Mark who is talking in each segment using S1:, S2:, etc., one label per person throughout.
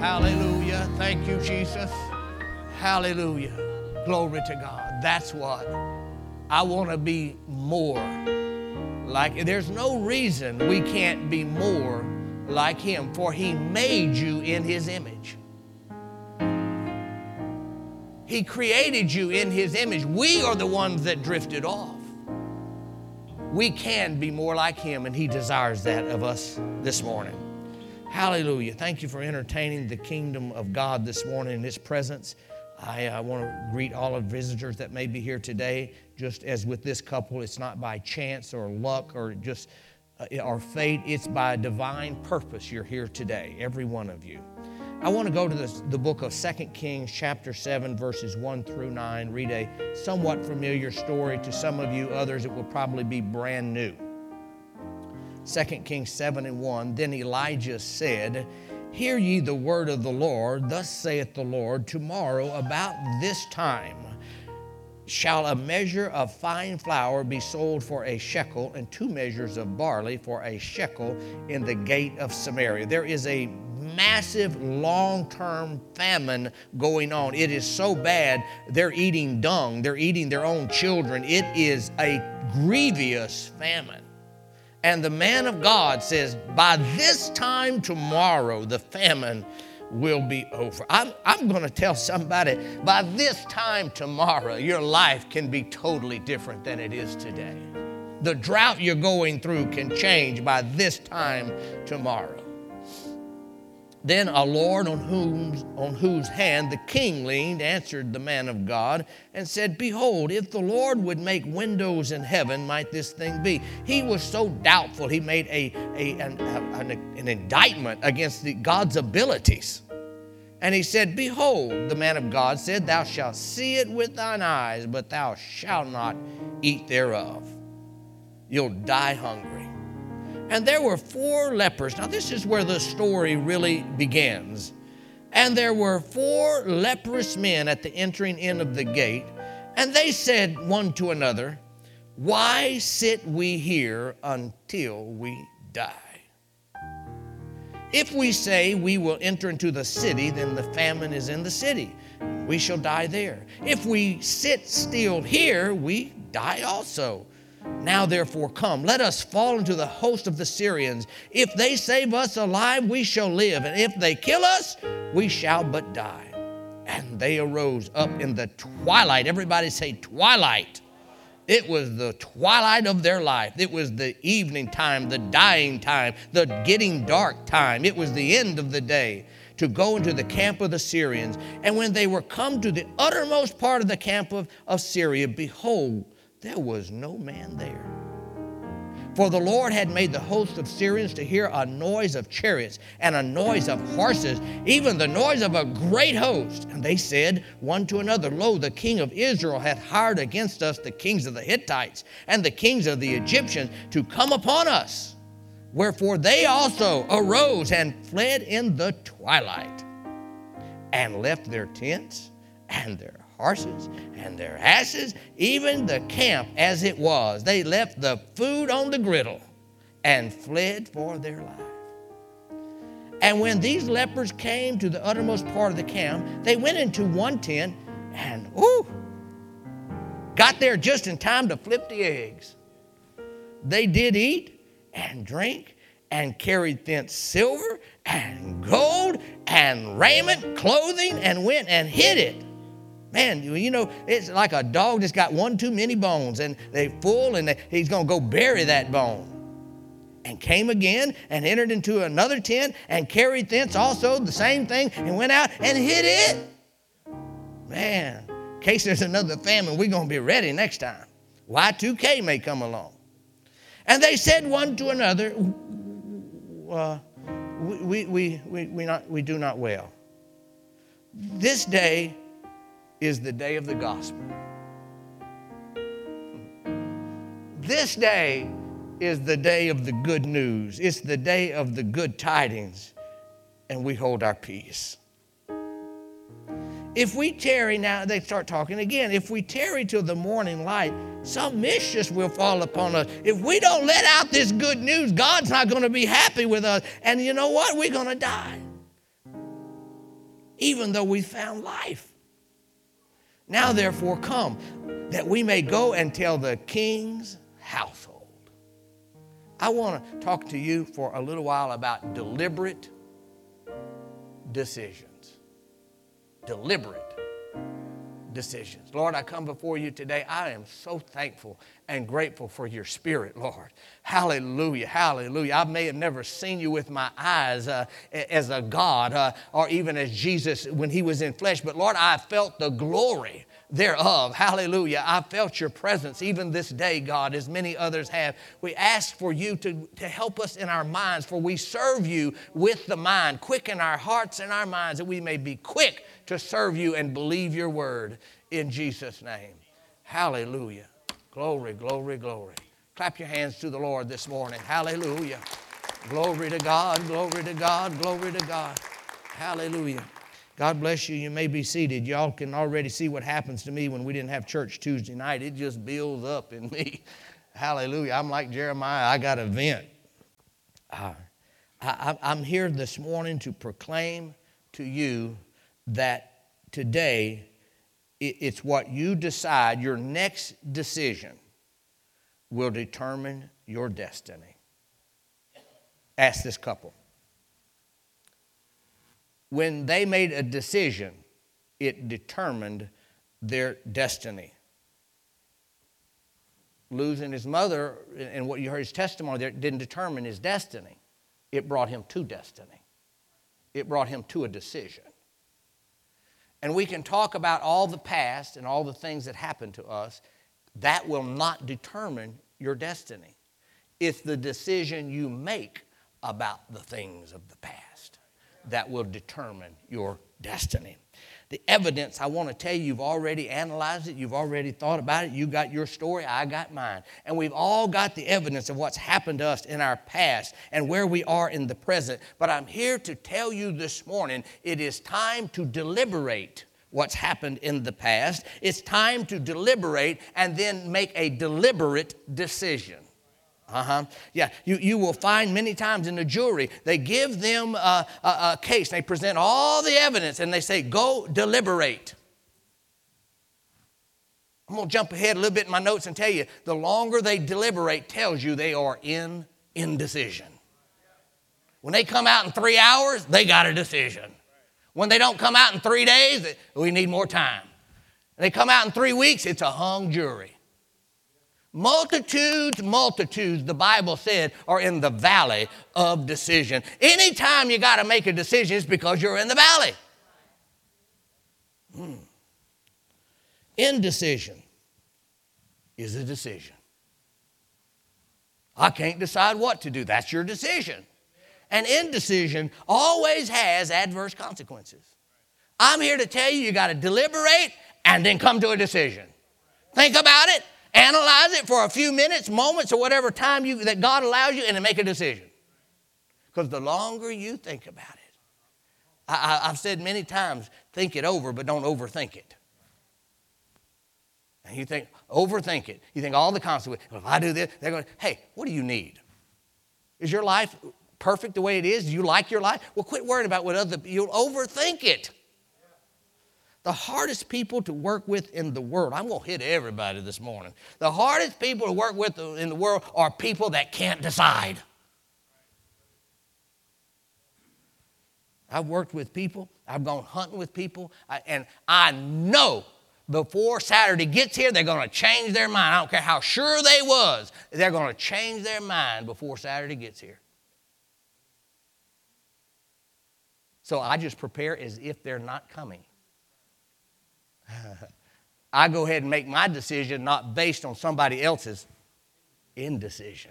S1: Hallelujah. Thank you, Jesus. Hallelujah. Glory to God. That's what I want to be more like. There's no reason we can't be more like Him, for He made you in His image. He created you in His image. We are the ones that drifted off. We can be more like Him, and He desires that of us this morning. Hallelujah. Thank you for entertaining the kingdom of God this morning in His presence. I want to greet all of the visitors that may be here today. Just as with this couple, it's not by chance or luck or just or fate. It's by divine purpose you're here today, every one of you. I want to go to the book of 2 Kings chapter 7, verses 1 through 9. Read a somewhat familiar story to some of you. Others, it will probably be brand new. 2 Kings 7 and 1, then Elijah said, hear ye the word of the Lord. Thus saith the Lord, tomorrow about this time shall a measure of fine flour be sold for a shekel, and 2 measures of barley for a shekel in the gate of Samaria. There is a massive long-term famine going on. It is so bad, they're eating dung. They're eating their own children. It is a grievous famine. And the man of God says, by this time tomorrow, the famine will be over. I'm going to tell somebody, by this time tomorrow, your life can be totally different than it is today. The drought you're going through can change by this time tomorrow. Then a Lord on whose hand the king leaned answered the man of God and said, behold, if the Lord would make windows in heaven, might this thing be? He was so doubtful, he made an indictment against God's abilities. And he said, behold, the man of God said, thou shalt see it with thine eyes, but thou shalt not eat thereof. You'll die hungry. And there were 4 lepers. Now, this is where the story really begins. And there were 4 leprous men at the entering in of the gate. And they said one to another, why sit we here until we die? If we say we will enter into the city, then the famine is in the city. We shall die there. If we sit still here, we die also. Now therefore come, let us fall into the host of the Syrians. If they save us alive, we shall live. And if they kill us, we shall but die. And they arose up in the twilight. Everybody say twilight. It was the twilight of their life. It was the evening time, the dying time, the getting dark time. It was the end of the day to go into the camp of the Syrians. And when they were come to the uttermost part of the camp of Syria, behold, there was no man there. For the Lord had made the host of Syrians to hear a noise of chariots and a noise of horses, even the noise of a great host. And they said one to another, lo, the king of Israel hath hired against us the kings of the Hittites and the kings of the Egyptians to come upon us. Wherefore they also arose and fled in the twilight and left their tents and their horses and their asses, even the camp as it was. They left the food on the griddle and fled for their life. And when these lepers came to the uttermost part of the camp, they went into one tent and got there just in time to flip the eggs. They did eat and drink and carried thence silver and gold and raiment, clothing, and went and hid it. Man, you know, it's like a dog that's got one too many bones, and they're full, and he's going to go bury that bone. And came again and entered into another tent and carried thence also the same thing and went out and hid it. Man, in case there's another famine, we're going to be ready next time. Y2K may come along. And they said one to another, we do not well. This day is the day of the gospel. This day is the day of the good news. It's the day of the good tidings, and we hold our peace. If we tarry, now they start talking again, if we tarry till the morning light, some mischief will fall upon us. If we don't let out this good news, God's not going to be happy with us. And you know what? We're going to die. even though we found life. Now therefore come, that we may go and tell the king's household. I want to talk to you for a little while about deliberate decisions. Deliberate decisions. Lord, I come before you today. I am so thankful and grateful for your Spirit, Lord. Hallelujah, hallelujah. I may have never seen you with my eyes as a God or even as Jesus when he was in flesh, but Lord, I felt the glory thereof. Hallelujah. I felt your presence even this day, God, as many others have. We ask for you to help us in our minds, for we serve you with the mind. Quicken our hearts and our minds that we may be quick to serve you and believe your word in Jesus' name. Hallelujah. Glory, glory, glory. Clap your hands to the Lord this morning. Hallelujah. Glory to God, glory to God, glory to God. Hallelujah. God bless you. You may be seated. Y'all can already see what happens to me when we didn't have church Tuesday night. It just builds up in me. Hallelujah. I'm like Jeremiah. I got a vent. I'm here this morning to proclaim to you that today it's what you decide, your next decision will determine your destiny. Ask this couple. When they made a decision, it determined their destiny. Losing his mother, and what you heard his testimony there, didn't determine his destiny. It brought him to destiny. It brought him to a decision. And we can talk about all the past and all the things that happened to us. That will not determine your destiny. It's the decision you make about the things of the past that will determine your destiny. The evidence, I want to tell you, you've already analyzed it. You've already thought about it. You got your story. I got mine. And we've all got the evidence of what's happened to us in our past and where we are in the present. But I'm here to tell you this morning, it is time to deliberate what's happened in the past. It's time to deliberate and then make a deliberate decision. Yeah, you will find many times in the jury, they give them a case. They present all the evidence and they say, go deliberate. I'm going to jump ahead a little bit in my notes and tell you, the longer they deliberate tells you they are in indecision. When they come out in 3 hours, they got a decision. When they don't come out in 3 days, we need more time. When they come out in 3 weeks, it's a hung jury. Multitudes, the Bible said, are in the valley of decision. Anytime you got to make a decision, it's because you're in the valley. Indecision is a decision. I can't decide what to do. That's your decision. And indecision always has adverse consequences. I'm here to tell you, you got to deliberate and then come to a decision. Think about it. Analyze it for a few minutes, moments, or whatever time that God allows you, and then make a decision. Because the longer you think about it, I've said many times, think it over, but don't overthink it. And you overthink it. You think all the consequences. Well, if I do this, they're going, hey, what do you need? Is your life perfect the way it is? Do you like your life? Well, quit worrying about what other people, you'll overthink it. The hardest people to work with in the world, I'm going to hit everybody this morning. The hardest people to work with in the world are people that can't decide. I've worked with people. I've gone hunting with people. And I know before Saturday gets here, they're going to change their mind. I don't care how sure they was. They're going to change their mind before Saturday gets here. So I just prepare as if they're not coming. I go ahead and make my decision not based on somebody else's indecision.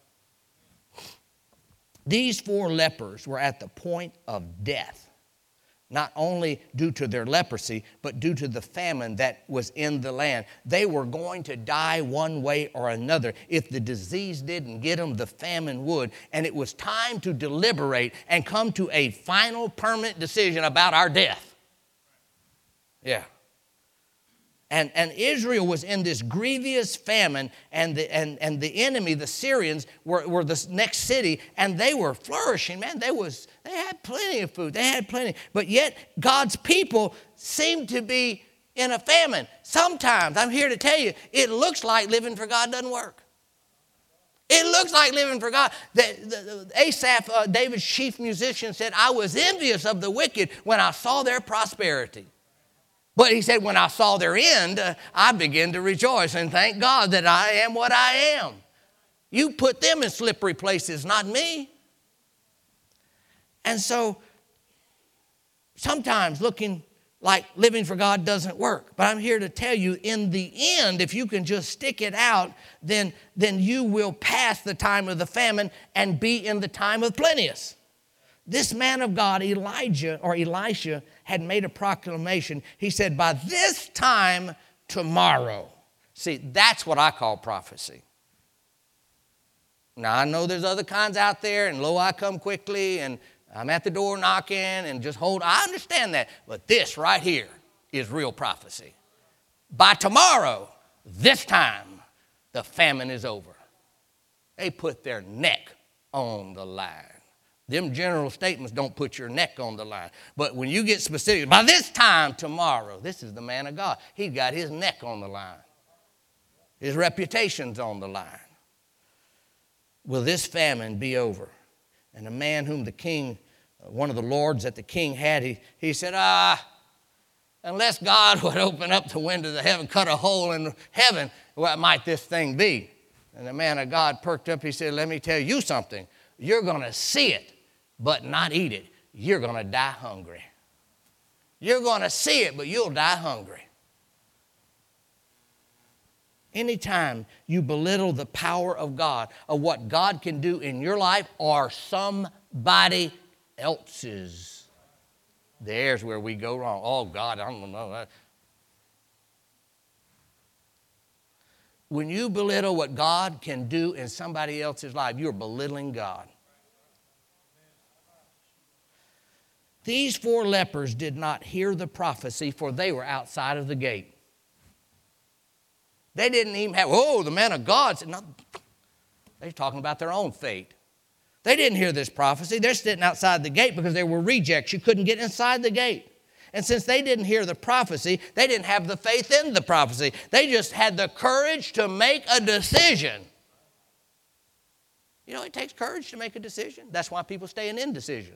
S1: These 4 lepers were at the point of death, not only due to their leprosy, but due to the famine that was in the land. They were going to die one way or another. If the disease didn't get them, the famine would. And it was time to deliberate and come to a final permanent decision about our death. Yeah. And Israel was in this grievous famine, and the enemy, the Syrians, were the next city, and they were flourishing, man. They had plenty of food. They had plenty. But yet God's people seemed to be in a famine. Sometimes, I'm here to tell you, it looks like living for God doesn't work. It looks like living for God. Asaph, David's chief musician, said, I was envious of the wicked when I saw their prosperity. But he said, when I saw their end, I began to rejoice and thank God that I am what I am. You put them in slippery places, not me. And so sometimes looking like living for God doesn't work. But I'm here to tell you, in the end, if you can just stick it out, then you will pass the time of the famine and be in the time of plenteous. This man of God, Elisha, had made a proclamation. He said, by this time tomorrow. See, that's what I call prophecy. Now, I know there's other kinds out there, and lo, I come quickly, and I'm at the door knocking, and just hold. I understand that. But this right here is real prophecy. By tomorrow, this time, the famine is over. They put their neck on the line. Them general statements don't put your neck on the line. But when you get specific, by this time tomorrow, this is the man of God. He's got his neck on the line. His reputation's on the line. Will this famine be over? And the man whom the king, one of the lords that the king had, he said, unless God would open up the windows of heaven, cut a hole in heaven, what might this thing be? And the man of God perked up. He said, let me tell you something. You're going to see it, but not eat it. You're going to die hungry. You're going to see it, but you'll die hungry. Anytime you belittle the power of God, of what God can do in your life or somebody else's, there's where we go wrong. Oh, God, I don't know. When you belittle what God can do in somebody else's life, you're belittling God. These 4 lepers did not hear the prophecy, for they were outside of the gate. They didn't even have, the man of God said, no. They're talking about their own fate. They didn't hear this prophecy. They're sitting outside the gate because they were rejects. You couldn't get inside the gate. And since they didn't hear the prophecy, they didn't have the faith in the prophecy. They just had the courage to make a decision. You know, it takes courage to make a decision. That's why people stay in indecision.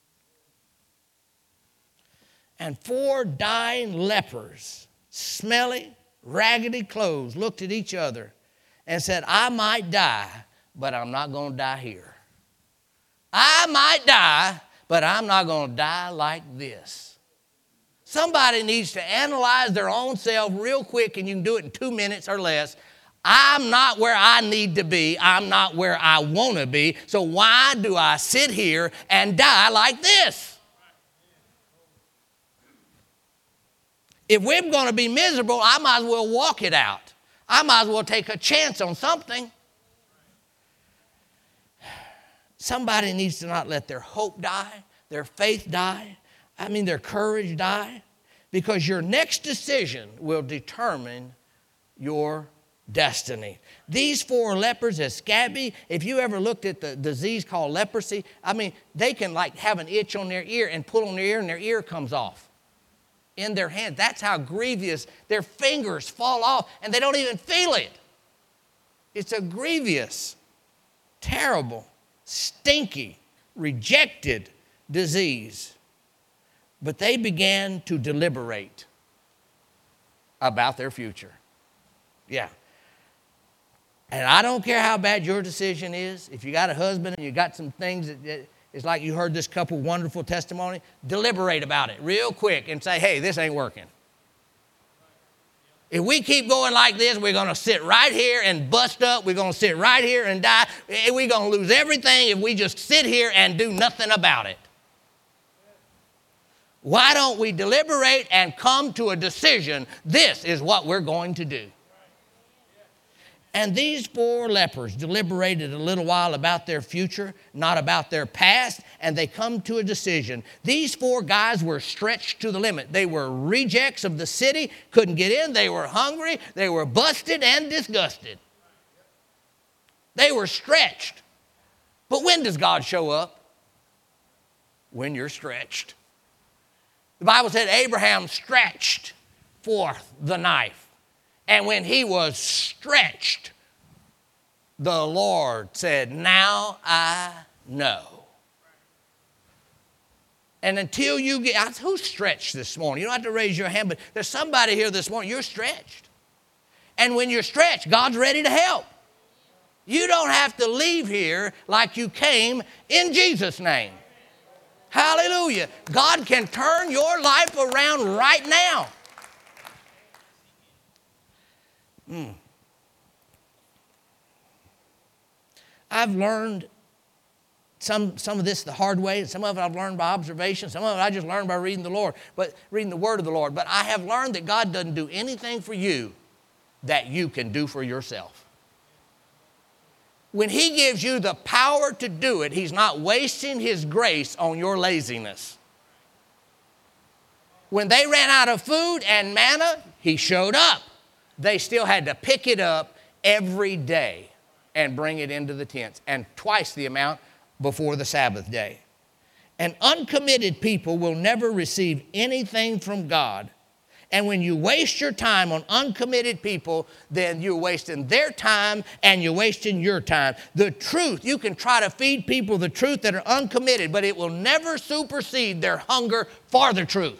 S1: And 4 dying lepers, smelly, raggedy clothes, looked at each other and said, I might die, but I'm not going to die here. I might die, but I'm not going to die like this. Somebody needs to analyze their own self real quick, and you can do it in 2 minutes or less. I'm not where I need to be. I'm not where I want to be. So why do I sit here and die like this? If we're going to be miserable, I might as well walk it out. I might as well take a chance on something. Somebody needs to not let their hope die, their faith die, their courage die, because your next decision will determine your destiny. These 4 lepers, as scabby, if you ever looked at the disease called leprosy, they can have an itch on their ear and pull on their ear and their ear comes off. In their hand. That's how grievous. Their fingers fall off and they don't even feel it. It's a grievous, terrible, stinky, rejected disease. But they began to deliberate about their future. Yeah. And I don't care how bad your decision is. If you got a husband and you got some things that it's like you heard this couple wonderful testimony. Deliberate about it real quick and say, hey, this ain't working. If we keep going like this, we're going to sit right here and bust up. We're going to sit right here and die. We're going to lose everything if we just sit here and do nothing about it. Why don't we deliberate and come to a decision? This is what we're going to do. And these 4 lepers deliberated a little while about their future, not about their past, and they come to a decision. These 4 guys were stretched to the limit. They were rejects of the city, couldn't get in. They were hungry. They were busted and disgusted. They were stretched. But when does God show up? When you're stretched. The Bible said Abraham stretched forth the knife. And when he was stretched, the Lord said, now I know. And until you get, who's stretched this morning? You don't have to raise your hand, but there's somebody here this morning, you're stretched. And when you're stretched, God's ready to help. You don't have to leave here like you came in Jesus' name. Hallelujah. God can turn your life around right now. I've learned some of this the hard way, and some of it I've learned by observation, some of it I just learned by reading the Word of the Lord. But I have learned that God doesn't do anything for you that you can do for yourself. When He gives you the power to do it, He's not wasting His grace on your laziness. When they ran out of food and manna, He showed up. They still had to pick it up every day and bring it into the tents, and twice the amount before the Sabbath day. And uncommitted people will never receive anything from God. And when you waste your time on uncommitted people, then you're wasting their time and you're wasting your time. The truth, you can try to feed people the truth that are uncommitted, but it will never supersede their hunger for the truth.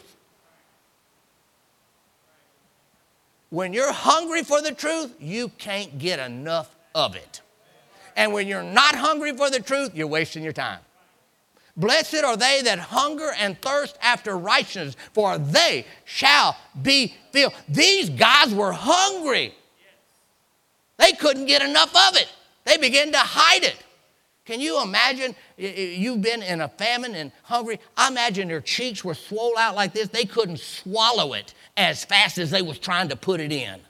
S1: When you're hungry for the truth, you can't get enough of it. And when you're not hungry for the truth, you're wasting your time. Blessed are they that hunger and thirst after righteousness, for they shall be filled. These guys were hungry. They couldn't get enough of it. They began to hide it. Can you imagine, you've been in a famine and hungry. I imagine their cheeks were swollen out like this. They couldn't swallow it as fast as they was trying to put it in.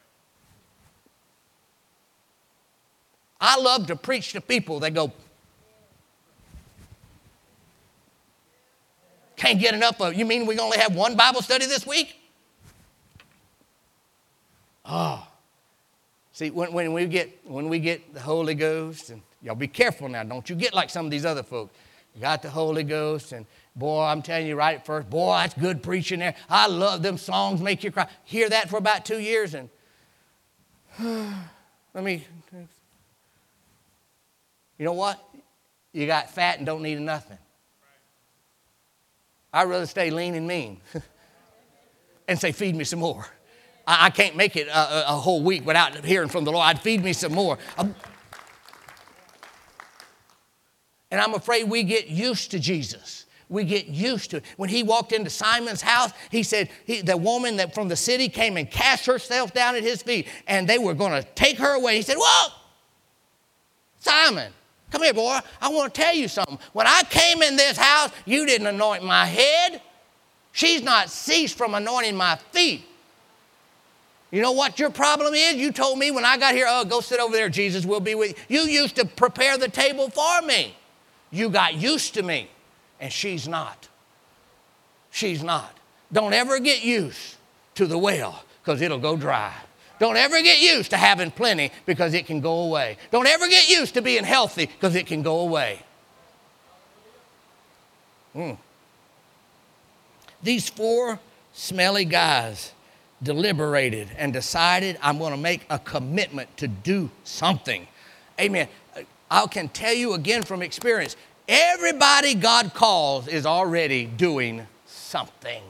S1: I love to preach to people that go, can't get enough of it. You mean we only have one Bible study this week? Oh. See, when we get the Holy Ghost, and y'all be careful now, don't you get like some of these other folks. You got the Holy Ghost, and boy, I'm telling you right at first, boy, that's good preaching there. I love them songs, make you cry. Hear that for about 2 years, and you know what? You got fat and don't need nothing. I'd rather stay lean and mean and say, feed me some more. I can't make it a whole week without hearing from the Lord. I'd feed me some more. And I'm afraid we get used to Jesus. We get used to it. When He walked into Simon's house, He said, the woman that from the city came and cast herself down at His feet, and they were going to take her away. He said, whoa, Simon, come here, boy. I want to tell you something. When I came in this house, you didn't anoint my head. She's not ceased from anointing my feet. You know what your problem is? You told me when I got here, oh, go sit over there, Jesus will be with you. You used to prepare the table for me. You got used to me, and she's not. She's not. Don't ever get used to the well, because it'll go dry. Don't ever get used to having plenty, because it can go away. Don't ever get used to being healthy, because it can go away. These 4 smelly guys deliberated and decided, I'm going to make a commitment to do something. Amen. I can tell you again from experience, everybody God calls is already doing something.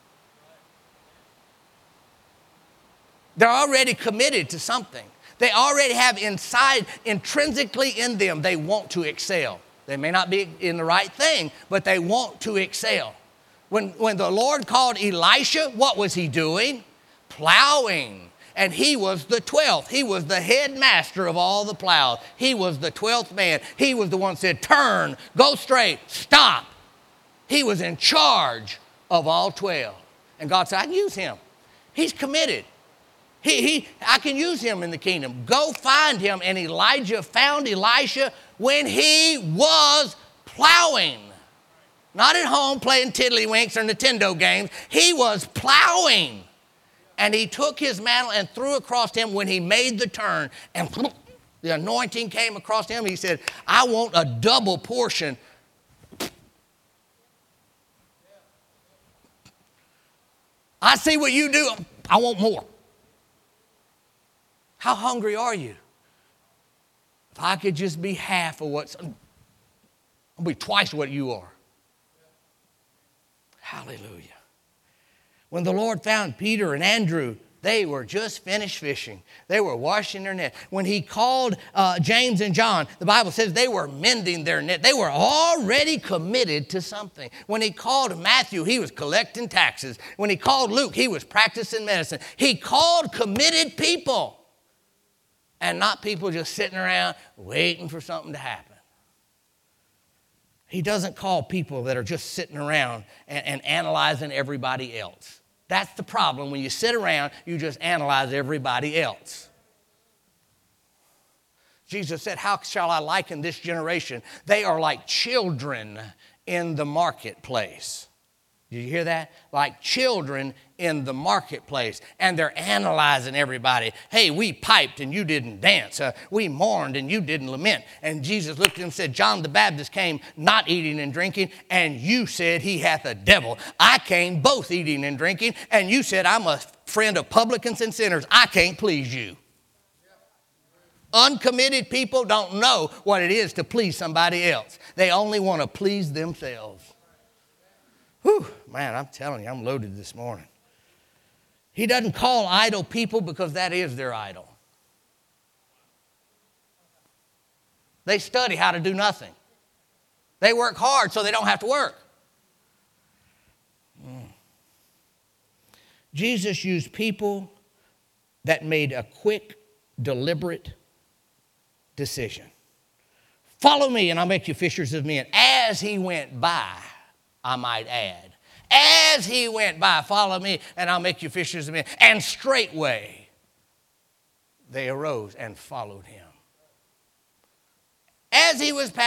S1: They're already committed to something. They already have inside, intrinsically in them, they want to excel. They may not be in the right thing, but they want to excel. When the Lord called Elisha, what was he doing? Plowing. And he was the 12th. He was the headmaster of all the plows. He was the 12th man. He was the one that said, turn, go straight, stop. He was in charge of all 12. And God said, I can use him. He's committed. I can use him in the kingdom. Go find him. And Elijah found Elisha when he was plowing. Not at home playing tiddlywinks or Nintendo games. He was plowing. And he took his mantle and threw across him when he made the turn. And the anointing came across him. He said, I want a double portion. I see what you do. I want more. How hungry are you? If I could just be half of what's, I'll be twice what you are. Hallelujah. When the Lord found Peter and Andrew, they were just finished fishing. They were washing their net. When he called James and John, the Bible says they were mending their net. They were already committed to something. When he called Matthew, he was collecting taxes. When he called Luke, he was practicing medicine. He called committed people and not people just sitting around waiting for something to happen. He doesn't call people that are just sitting around and analyzing everybody else. That's the problem. When you sit around, you just analyze everybody else. Jesus said, how shall I liken this generation? They are like children in the marketplace. Did you hear that? Like children in the marketplace. And they're analyzing everybody. Hey, we piped and you didn't dance. We mourned and you didn't lament. And Jesus looked at him and said, John the Baptist came not eating and drinking, and you said he hath a devil. I came both eating and drinking, and you said I'm a friend of publicans and sinners. I can't please you. Uncommitted people don't know what it is to please somebody else. They only want to please themselves. Whew, man, I'm telling you, I'm loaded this morning. He doesn't call idle people because that is their idol. They study how to do nothing. They work hard so they don't have to work. Jesus used people that made a quick, deliberate decision. Follow me and I'll make you fishers of men. As he went by, I might add. As he went by, follow me and I'll make you fishers of men. And straightway they arose and followed him. As he was passing